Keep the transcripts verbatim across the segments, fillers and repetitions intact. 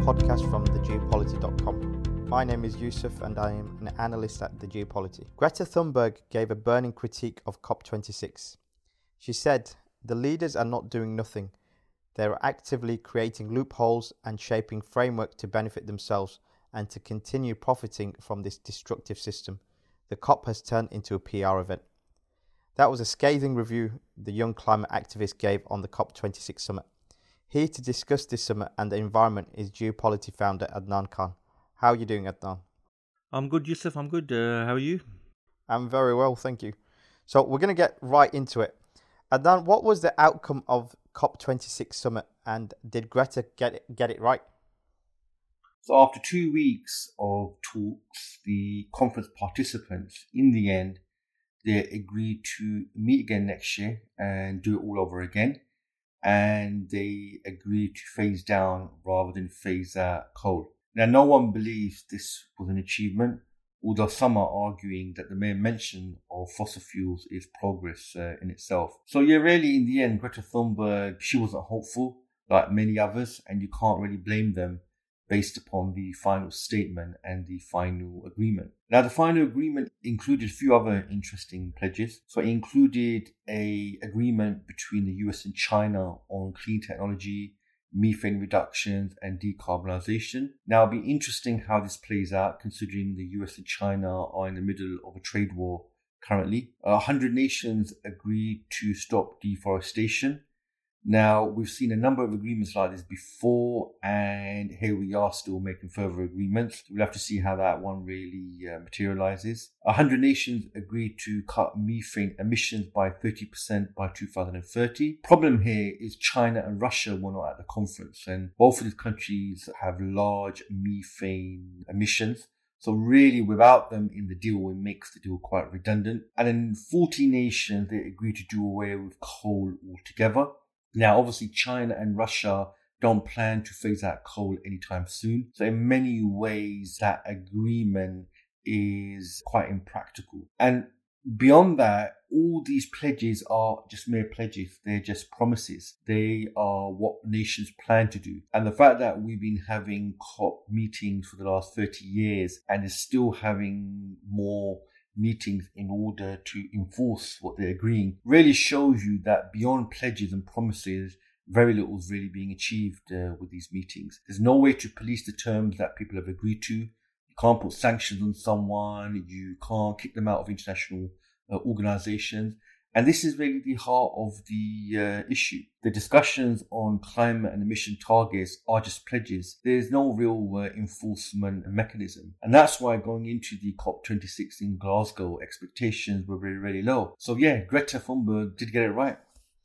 podcast from the geopolity dot com. My name is Yusuf and I am an analyst at the Geopolity. Greta Thunberg gave a burning critique of COP twenty-six. She said, "The leaders are not doing nothing. They are actively creating loopholes and shaping framework to benefit themselves and to continue profiting from this destructive system. The COP has turned into a P R event." That was a scathing review the young climate activist gave on the COP twenty-six summit. Here to discuss this summit and the environment is Geopolity founder Adnan Khan. How are you doing, Adnan? I'm good, Yusuf. I'm good. Uh, how are you? I'm very well, thank you. So we're going to get right into it. Adnan, what was the outcome of COP twenty-six summit and did Greta get it, get it right? So after two weeks of talks, the conference participants, in the end, they agreed to meet again next year and do it all over again. And they agreed to phase down rather than phase out coal. Now, no one believes this was an achievement, although some are arguing that the mere mention of fossil fuels is progress uh, in itself. So yeah, really, in the end, Greta Thunberg, she wasn't hopeful like many others, and you can't really blame them based upon the final statement and the final agreement. Now, the final agreement included a few other interesting pledges. So it included a agreement between the U S and China on clean technology, methane reductions and decarbonisation. Now, it'll be interesting how this plays out considering the U S and China are in the middle of a trade war currently. A hundred nations agreed to stop deforestation. Now, we've seen a number of agreements like this before, and here we are still making further agreements. We'll have to see how that one really uh, materializes. one hundred nations agreed to cut methane emissions by thirty percent by two thousand thirty. Problem here is China and Russia were not at the conference, and both of these countries have large methane emissions. So really, without them in the deal, it makes the deal quite redundant. And then forty nations, they agreed to do away with coal altogether. Now, obviously, China and Russia don't plan to phase out coal anytime soon. So in many ways, that agreement is quite impractical. And beyond that, all these pledges are just mere pledges. They're just promises. They are what nations plan to do. And the fact that we've been having COP meetings for the last thirty years and is still having more meetings in order to enforce what they're agreeing really shows you that beyond pledges and promises, very little is really being achieved uh, with these meetings. There's no way to police the terms that people have agreed to. You can't put sanctions on someone. You can't kick them out of international uh, organizations. And this is really the heart of the uh, issue. The discussions on climate and emission targets are just pledges. There's no real uh, enforcement mechanism. And that's why going into the COP twenty-six in Glasgow, expectations were really, really low. So yeah, Greta Thunberg did get it right.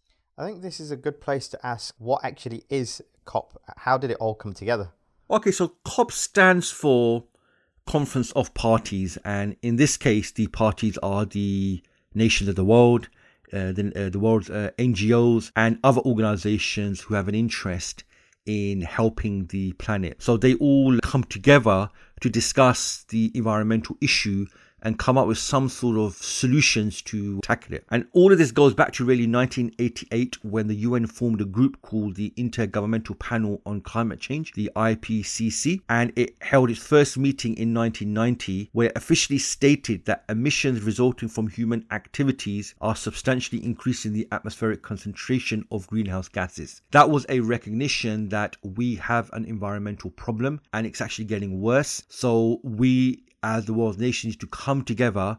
I think this is a good place to ask, what actually is COP? How did it all come together? Okay, so COP stands for Conference of Parties. And in this case, the parties are the nations of the world, Uh, the, uh, the world's uh, N G Os and other organizations who have an interest in helping the planet. So they all come together to discuss the environmental issue and come up with some sort of solutions to tackle it. And all of this goes back to really nineteen eighty-eight, when the U N formed a group called the Intergovernmental Panel on Climate Change, the I P C C, and it held its first meeting in nineteen ninety, where it officially stated that emissions resulting from human activities are substantially increasing the atmospheric concentration of greenhouse gases. That was a recognition that we have an environmental problem and it's actually getting worse. So we, as the world's nations, to come together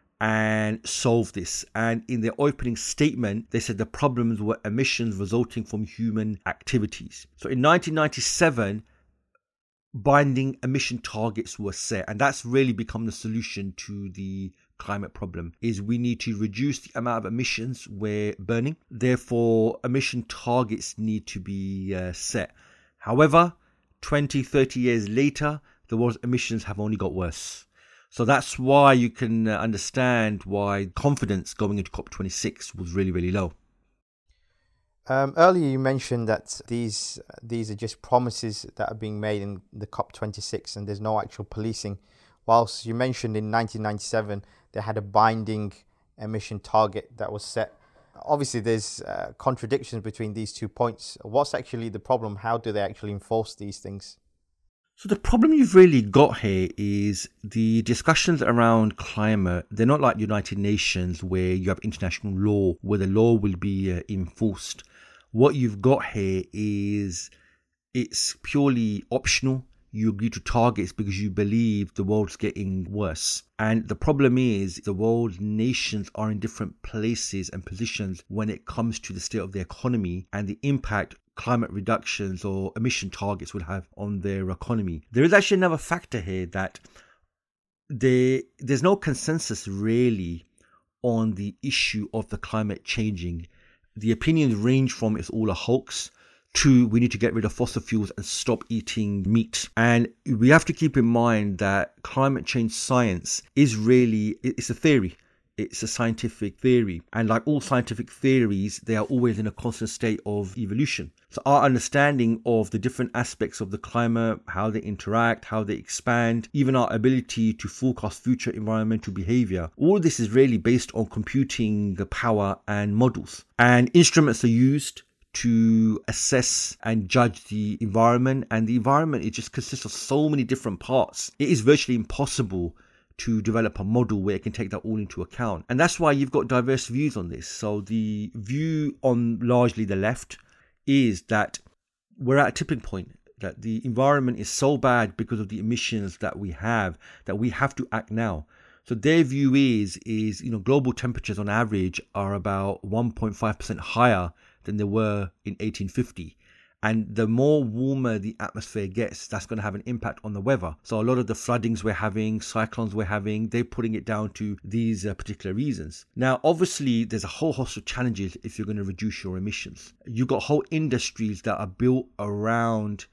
and solve this. And in their opening statement, they said the problems were emissions resulting from human activities. So in nineteen ninety-seven, binding emission targets were set, and that's really become the solution to the climate problem. Is we need to reduce the amount of emissions we're burning. Therefore, emission targets need to be uh, set. However, twenty, thirty years later, the world's emissions have only got worse. So that's why you can uh, understand why confidence going into COP twenty-six was really, really low. Um, earlier you mentioned that these these are just promises that are being made in the COP twenty-six and there's no actual policing. Whilst you mentioned in nineteen ninety-seven they had a binding emission target that was set. Obviously there's uh, contradictions between these two points. What's actually the problem? How do they actually enforce these things? So the problem you've really got here is the discussions around climate. They're not like the United Nations where you have international law, where the law will be uh, enforced. What you've got here is it's purely optional. You agree to targets because you believe the world's getting worse. And the problem is the world's nations are in different places and positions when it comes to the state of the economy and the impact climate reductions or emission targets will have on their economy. There is actually another factor here that there, there's no consensus really on the issue of the climate changing. The opinions range from it's all a hoax to we need to get rid of fossil fuels and stop eating meat. And we have to keep in mind that climate change science is really, it's a theory. It's a scientific theory. And like all scientific theories, they are always in a constant state of evolution. So our understanding of the different aspects of the climate, how they interact, how they expand, even our ability to forecast future environmental behavior, all of this is really based on computing the power and models. And instruments are used to assess and judge the environment. And the environment, it just consists of so many different parts. It is virtually impossible to develop a model where it can take that all into account. And that's why you've got diverse views on this. So the view on largely the left is that we're at a tipping point, that the environment is so bad because of the emissions that we have, that we have to act now. So their view is, is you know, global temperatures on average are about one point five percent higher than they were in eighteen fifty. And the more warmer the atmosphere gets, that's going to have an impact on the weather. So a lot of the floodings we're having, cyclones we're having, they're putting it down to these uh, particular reasons. Now, obviously, there's a whole host of challenges if you're going to reduce your emissions. You've got whole industries that are built around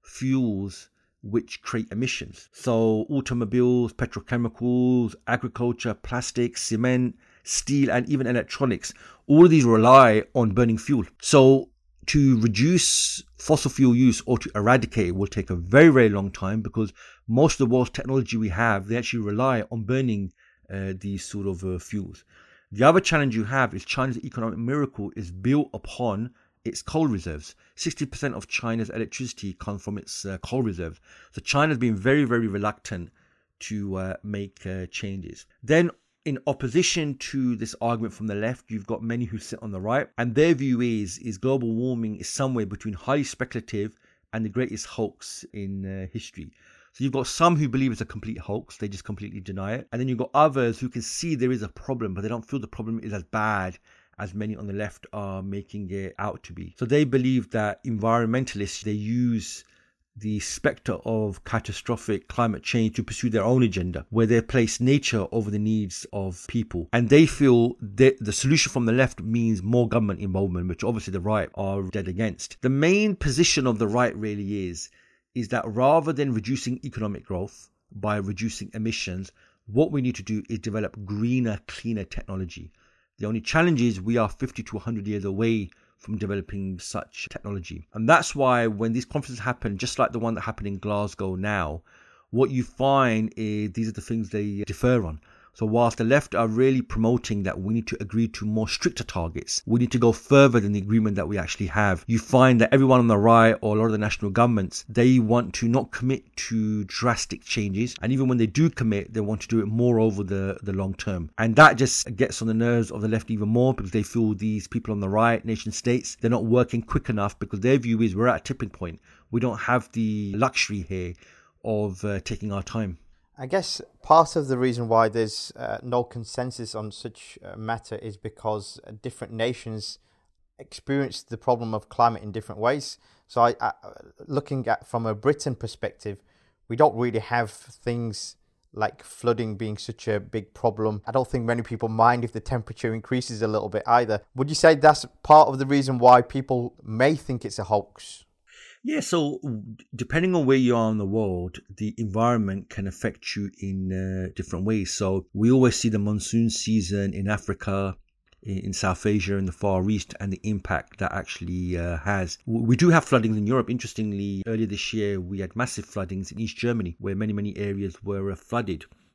fuels which create emissions. So automobiles, petrochemicals, agriculture, plastic, cement, steel, and even electronics. All of these rely on burning fuel. So to reduce fossil fuel use or to eradicate it will take a very, very long time because most of the world's technology we have, they actually rely on burning uh, these sort of uh, fuels. The other challenge you have is China's economic miracle is built upon its coal reserves. sixty percent of China's electricity comes from its uh, coal reserves. So China's been very, very reluctant to uh, make uh, changes. Then in opposition to this argument from the left, you've got many who sit on the right, and their view is, is global warming is somewhere between highly speculative and the greatest hoax in uh, history. So you've got some who believe it's a complete hoax, they just completely deny it. And then you've got others who can see there is a problem, but they don't feel the problem is as bad as many on the left are making it out to be. So they believe that environmentalists, they use the spectre of catastrophic climate change to pursue their own agenda, where they place nature over the needs of people. And they feel that the solution from the left means more government involvement, which obviously the right are dead against. The main position of the right really is, is that rather than reducing economic growth by reducing emissions, what we need to do is develop greener, cleaner technology. The only challenge is we are fifty to one hundred years away from developing such technology. And that's why when these conferences happen, just like the one that happened in Glasgow now, what you find is these are the things they defer on. So whilst the left are really promoting that we need to agree to more stricter targets, we need to go further than the agreement that we actually have, you find that everyone on the right or a lot of the national governments, they want to not commit to drastic changes. And even when they do commit, they want to do it more over the, the long term. And that just gets on the nerves of the left even more because they feel these people on the right, nation states, they're not working quick enough because their view is we're at a tipping point. We don't have the luxury here of uh, taking our time. I guess part of the reason why there's uh, no consensus on such a matter is because different nations experience the problem of climate in different ways. So I, I, looking at from a Britain perspective, we don't really have things like flooding being such a big problem. I don't think many people mind if the temperature increases a little bit either. Would you say that's part of the reason why people may think it's a hoax? Yeah, so depending on where you are in the world, the environment can affect you in uh, different ways. So we always see the monsoon season in Africa, in South Asia, in the Far East, and the impact that actually uh, has. We do have floodings in Europe. Interestingly, earlier this year, we had massive floodings in East Germany, where many, many areas were uh, flooded.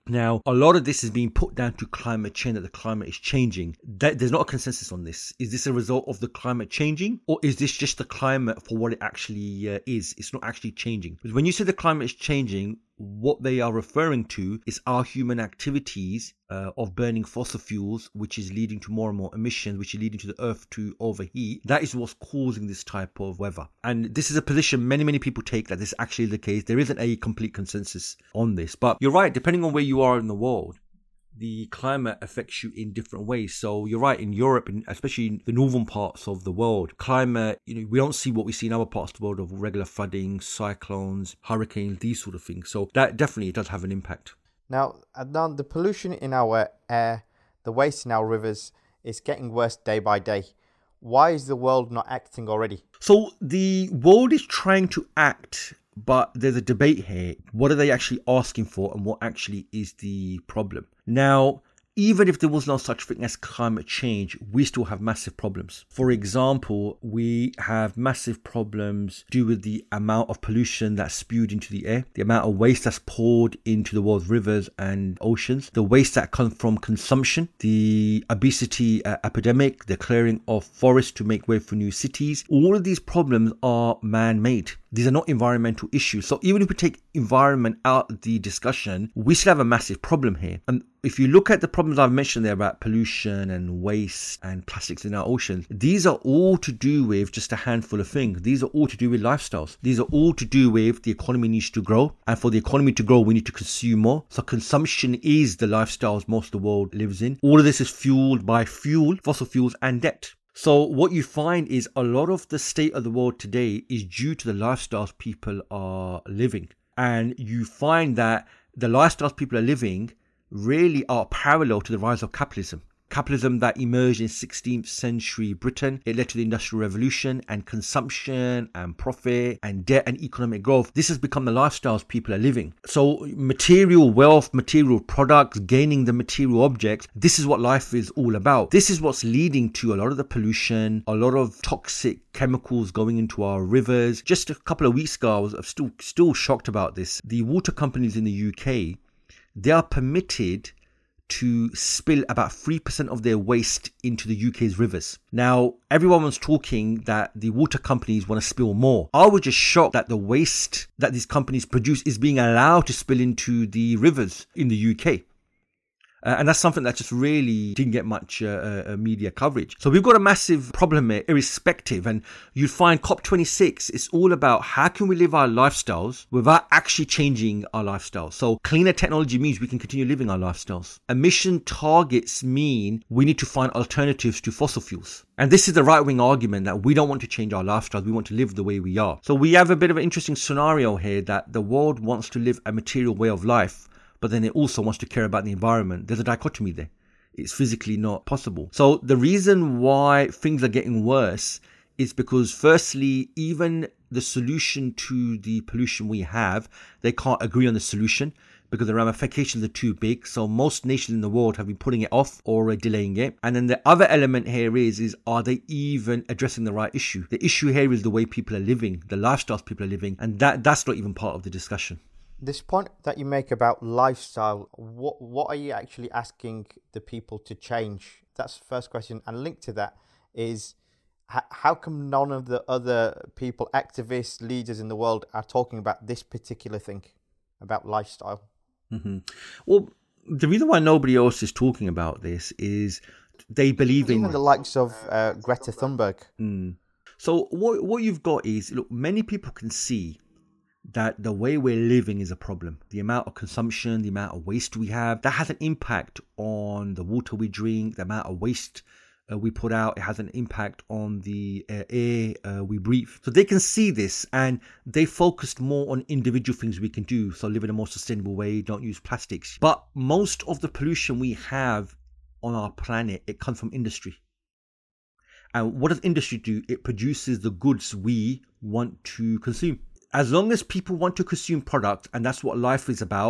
Now, a lot of this is being put down to climate change, that the climate is changing. That, there's not a consensus on this. Is this a result of the climate changing, or is this just the climate for what it actually uh, is? It's not actually changing. Because when you say the climate is changing, what they are referring to is our human activities uh, of burning fossil fuels, which is leading to more and more emissions, which is leading to the earth to overheat. That is what's causing this type of weather. And this is a position many, many people take, that this is actually the case. There isn't a complete consensus on this. But you're right, depending on where you are in the world, the climate affects you in different ways. So you're right, in Europe, and especially in the northern parts of the world, climate, you know, we don't see what we see in other parts of the world of regular flooding, cyclones, hurricanes, these sort of things. So that definitely does have an impact. Now, Adnan, the pollution in our air, the waste in our rivers is getting worse day by day. Why is the world not acting already? So the world is trying to act, but there's a debate here. What are they actually asking for, and what actually is the problem? Now, even if there was no such thing as climate change, we still have massive problems. For example, we have massive problems due with the amount of pollution that's spewed into the air, the amount of waste that's poured into the world's rivers and oceans, the waste that comes from consumption, the obesity uh, epidemic, the clearing of forests to make way for new cities. All of these problems are man-made. These are not environmental issues. So even if we take environment out of the discussion, we still have a massive problem here. And if you look at the problems I've mentioned there about pollution and waste and plastics in our oceans, these are all to do with just a handful of things. These are all to do with lifestyles. These are all to do with the economy needs to grow. And for the economy to grow, we need to consume more. So consumption is the lifestyles most of the world lives in. All of this is fueled by fuel, fossil fuels, and debt. So what you find is a lot of the state of the world today is due to the lifestyles people are living. And you find that the lifestyles people are living really are parallel to the rise of capitalism. Capitalism that emerged in sixteenth century Britain. It led to the Industrial Revolution, and consumption and profit and debt and economic growth. This has become the lifestyles people are living. So material wealth, material products, gaining the material objects, this is what life is all about. This is what's leading to a lot of the pollution, a lot of toxic chemicals going into our rivers. Just a couple of weeks ago, I was still, still shocked about this. The water companies in the U K, they are permitted to spill about three percent of their waste into the U K's rivers. Now, everyone was talking that the water companies want to spill more. I was just shocked that the waste that these companies produce is being allowed to spill into the rivers in the U K. Uh, and that's something that just really didn't get much uh, uh, media coverage. So we've got a massive problem here, irrespective. And you find COP twenty-six is all about how can we live our lifestyles without actually changing our lifestyles. So cleaner technology means we can continue living our lifestyles. Emission targets mean we need to find alternatives to fossil fuels. And this is the right-wing argument that we don't want to change our lifestyles. We want to live the way we are. So we have a bit of an interesting scenario here that the world wants to live a material way of life, but then it also wants to care about the environment. There's a dichotomy there. It's physically not possible. So the reason why things are getting worse is because, firstly, even the solution to the pollution we have, they can't agree on the solution because the ramifications are too big. So most nations in the world have been putting it off or delaying it. And then the other element here is, is are they even addressing the right issue? The issue here is the way people are living, the lifestyles people are living, and that that's not even part of the discussion. This point that you make about lifestyle, what what are you actually asking the people to change? That's the first question. And linked to that is, h- how come none of the other people, activists, leaders in the world are talking about this particular thing, about lifestyle? Mm-hmm. Well, the reason why nobody else is talking about this is they believe in... Even the likes of uh, Greta Thunberg. Mm. So what what you've got is, look, many people can see that the way we're living is a problem. The amount of consumption, the amount of waste we have, that has an impact on the water we drink, the amount of waste uh, we put out. It has an impact on the uh, air uh, we breathe. So they can see this, and they focused more on individual things we can do. So live in a more sustainable way, don't use plastics. But most of the pollution we have on our planet, it comes from industry. And what does industry do? It produces the goods we want to consume. As long as people want to consume products, and that's what life is about,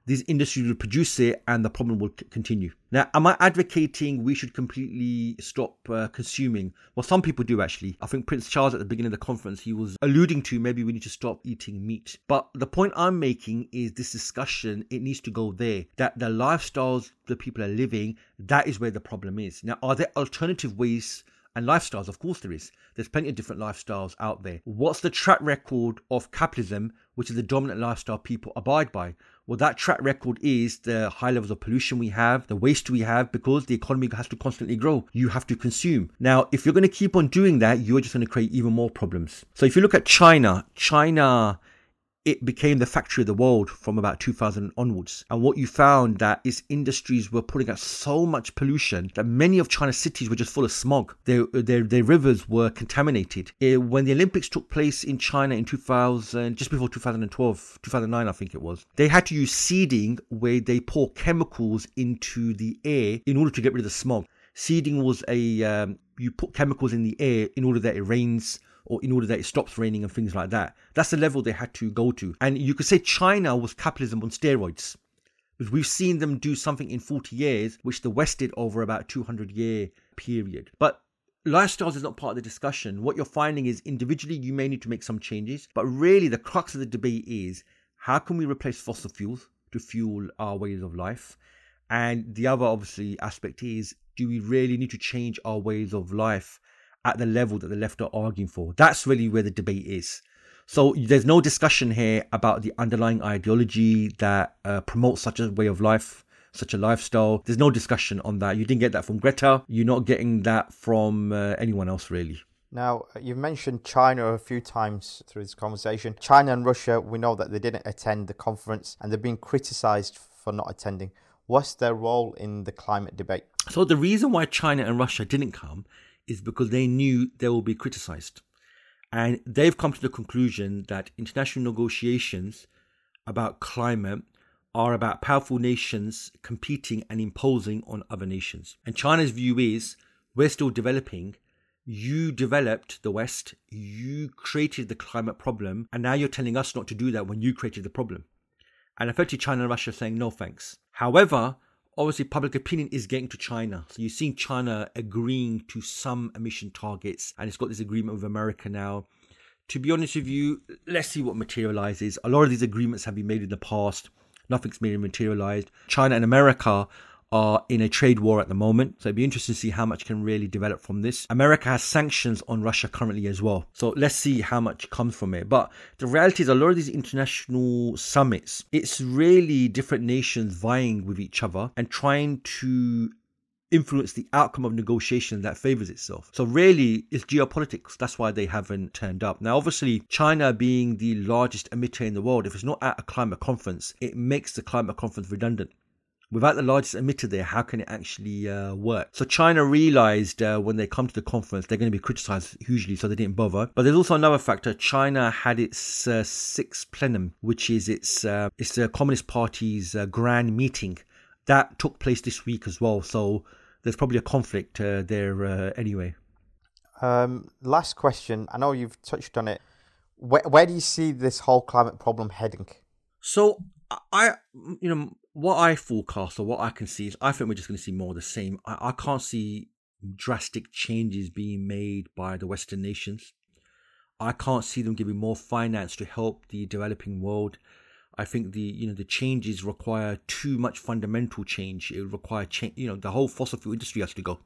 these industries will produce it and the problem will c- continue. Now, am I advocating we should completely stop uh, consuming? Well, some people do actually. I think Prince Charles at the beginning of the conference, he was alluding to maybe we need to stop eating meat. But the point I'm making is this discussion, it needs to go there. That the lifestyles that people are living, that is where the problem is. Now, are there alternative ways and lifestyles? Of course there is. There's plenty of different lifestyles out there. What's the track record of capitalism, which is the dominant lifestyle people abide by? Well, that track record is the high levels of pollution we have, the waste we have, because the economy has to constantly grow. You have to consume. Now, if you're going to keep on doing that, you're just going to create even more problems. So if you look at China, China, it became the factory of the world from about two thousand onwards. And what you found that its industries were putting out so much pollution that many of China's cities were just full of smog. Their, their, their rivers were contaminated. It, when the Olympics took place in China in two thousand, just before two thousand twelve, two thousand nine, I think it was, they had to use seeding where they pour chemicals into the air in order to get rid of the smog. Seeding was a, um, you put chemicals in the air in order that it rains, or in order that it stops raining and things like that. That's the level they had to go to. And you could say China was capitalism on steroids. Because we've seen them do something in forty years, which the West did over about a two hundred year period. But lifestyles is not part of the discussion. What you're finding is individually you may need to make some changes. But really the crux of the debate is, how can we replace fossil fuels to fuel our ways of life? And the other obviously aspect is, do we really need to change our ways of life at the level that the left are arguing for? That's really where the debate is. So there's no discussion here about the underlying ideology that uh, promotes such a way of life, such a lifestyle. There's no discussion on that. You didn't get that from Greta. You're not getting that from uh, anyone else, really. Now, you've mentioned China a few times through this conversation. China and Russia, we know that they didn't attend the conference and they're being criticised for not attending. What's their role in the climate debate? So the reason why China and Russia didn't come is because they knew they will be criticised. And they've come to the conclusion that international negotiations about climate are about powerful nations competing and imposing on other nations. And China's view is, we're still developing. You developed the West, you created the climate problem, and now you're telling us not to do that when you created the problem. And effectively China and Russia are saying no thanks. However, obviously public opinion is getting to China. So you've seen China agreeing to some emission targets, and it's got this agreement with America now. To be honest with you, let's see what materializes. A lot of these agreements have been made in the past. Nothing's been materialized. China and America are in a trade war at the moment. So it'd be interesting to see how much can really develop from this. America has sanctions on Russia currently as well. So let's see how much comes from it. But the reality is a lot of these international summits, it's really different nations vying with each other and trying to influence the outcome of negotiation that favors itself. So really, it's geopolitics. That's why they haven't turned up. Now, obviously, China being the largest emitter in the world, if it's not at a climate conference, it makes the climate conference redundant. Without the largest emitter there, how can it actually uh, work? So China realized uh, when they come to the conference, they're going to be criticized hugely, so they didn't bother. But there's also another factor. China had its uh, sixth plenum, which is its uh, it's the Communist Party's uh, grand meeting. That took place this week as well. So there's probably a conflict uh, there uh, anyway. Um, last question. I know you've touched on it. Where, where do you see this whole climate problem heading? So I, you know, what I forecast or what I can see is I think we're just going to see more of the same. I, I can't see drastic changes being made by the Western nations. I can't see them giving more finance to help the developing world. I think the you know the changes require too much fundamental change. It would require change. You know, the whole fossil fuel industry has to go.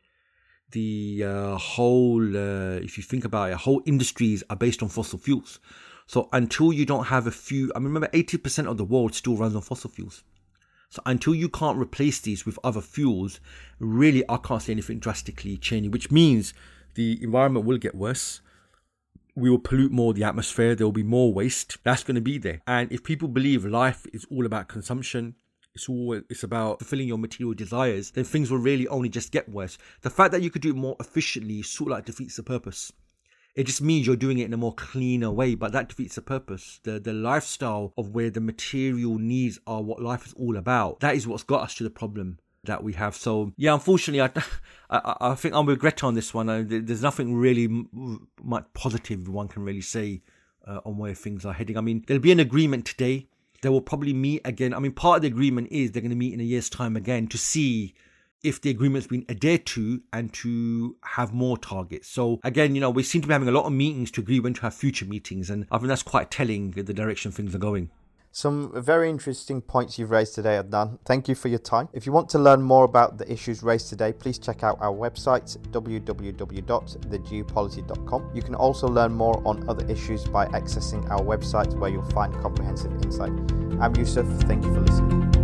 The uh, whole, uh, if you think about it, whole industries are based on fossil fuels. So until you don't have a few, I mean, remember, eighty percent of the world still runs on fossil fuels. So until you can't replace these with other fuels, really, I can't see anything drastically changing, which means the environment will get worse. We will pollute more of the atmosphere. There will be more waste. That's going to be there. And if people believe life is all about consumption, it's all it's about fulfilling your material desires, then things will really only just get worse. The fact that you could do it more efficiently sort of like defeats the purpose. It just means you're doing it in a more cleaner way, but that defeats the purpose. The the lifestyle of where the material needs are what life is all about. That is what's got us to the problem that we have. So yeah, unfortunately, I I, I think I'm with Greta on this one. I, there's nothing really much positive one can really say uh, on where things are heading. I mean, there'll be an agreement today. They will probably meet again. I mean, part of the agreement is they're going to meet in a year's time again to see if the agreement's been adhered to and to have more targets. So again, you know, we seem to be having a lot of meetings to agree when to have future meetings. And I think that's quite telling the direction things are going. Some very interesting points you've raised today, Adnan. Thank you for your time. If you want to learn more about the issues raised today, please check out our website, w w w dot the geopolity dot com. You can also learn more on other issues by accessing our website, where you'll find comprehensive insight. I'm Yusuf. Thank you for listening.